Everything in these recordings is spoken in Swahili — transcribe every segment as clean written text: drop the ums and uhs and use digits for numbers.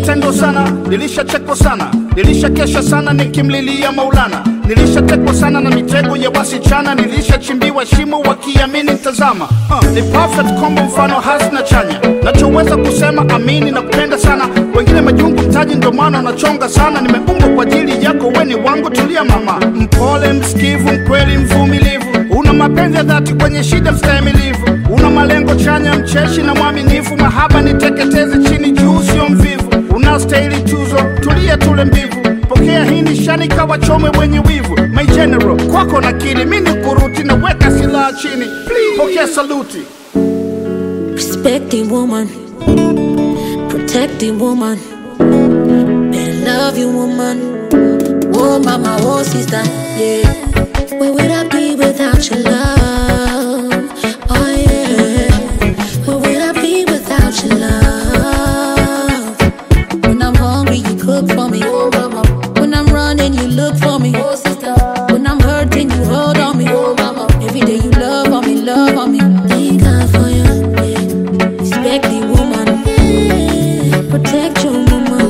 Nilishatendwa sana, nilishachekwa sana, nilishakesha sana nikimlilia Maulana. Nilishatekwa sana na mitego ya wasichana, nilishachimbiwa shimo wakiamini tazama. Ni perfect combo, mfano hasi na chanya. Nachoweza kusema amini na kupenda sana, wengine majungu mtaji ndo maana wanachonga sana. Nimeumbwa kwa ajili yako, weni wangu, tulia mama. Mpole, msikivu, mkweli, mvumilivu, una mapenzi ya dhati, kwenye shida mstahimilivu, una malengo chanya, mcheshi na mwaminifu. Mahaba niteketeze chini juu, sio mvivu, unastahili tuzo, tulia tule mbivu. Pokea hii nishani kawachome wenye wivu. My general, kwako nakiri, mini kuruti na weka silaha chini. Please, pokea saluti. Respect the woman, protect the woman, and love you woman. Oh mama, oh sister, yeah. Where would I be without your love? Oh yeah. Where would I be without your love? When I'm hungry, you cook for me. Oh mama. When I'm running, you look for me. Oh sister. When I'm hurting, you hold on me. Oh mama. Every day you love on me, love on me. Thank God for you. Yeah. Respect the woman. Yeah. Protect your woman.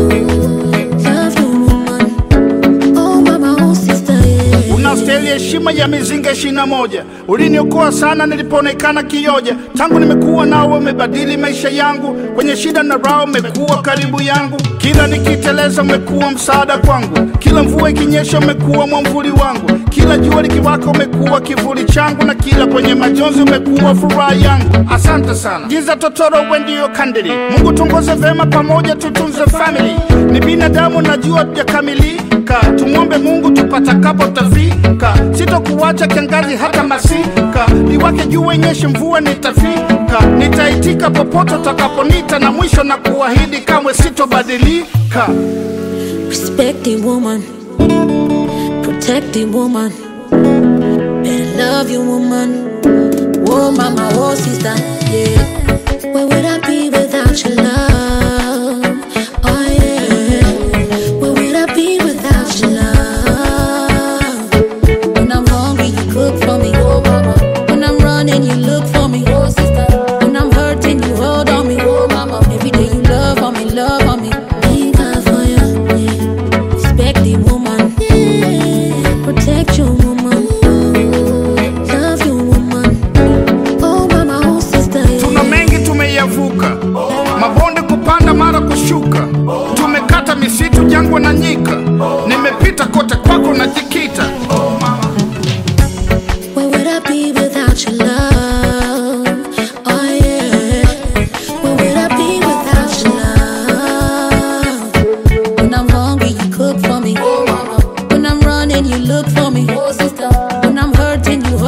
Love your woman. Oh mama, oh sister, yeah. Unastahili heshima ya mizinga 21. Uliniokoa sana nilipoonekana kioja. Tangu nimekuwa nawe umebadili maisha yangu. Kwenye shida na raha umekuwa karibu yangu. Kila nikiteleza umekuwa msaada kwangu. Kila mvua ikinyesha umekuwa mwamvuli wangu. Kila jua likiwaka umekuwa kivuli changu. Na kila kwenye majonzi umekuwa furaha yangu. Asante sana. Giza totoro wewe ndio kandili. Mungu tuongoze vema, pamoja tutunze family. Ni binadamu najua tujakamilika. Tumwombe Mungu tupatakapo tafika. Sitokuacha kiangazi hata masika. Liwake jua inyeshe mvua nitafika. Nitaitika popote utakaponita, na mwisho na kuahidi kamwe sitobadilika. Respect the woman, protect the woman, and love you woman. Oh mama, oh sister, yeah. Where would I be without your love? Oh yeah. Where would I be without your love? When I'm hungry, you cook for me. Oh mama. When I'm running, you look for me. Oh sister. When I'm hurting, you hold on me. Oh mama. Every day you love on me, love on me. Thank God for you. Yeah. Respect the woman. Yeah. Protect your woman. Love your woman. Oh mama, oh sister, yeah. Tuna mengi tumeyavuka, mabonde kupanda mara kushuka. Tumekata misitu, jangwa na nyika. Nimepita kote kwako najikita. Where would I be without your love? Oh yeah. Where would I be without your love? When I'm hungry, you cook for me. Oh mama. When I'm running, you look for me. Oh sister. When I'm hurting, you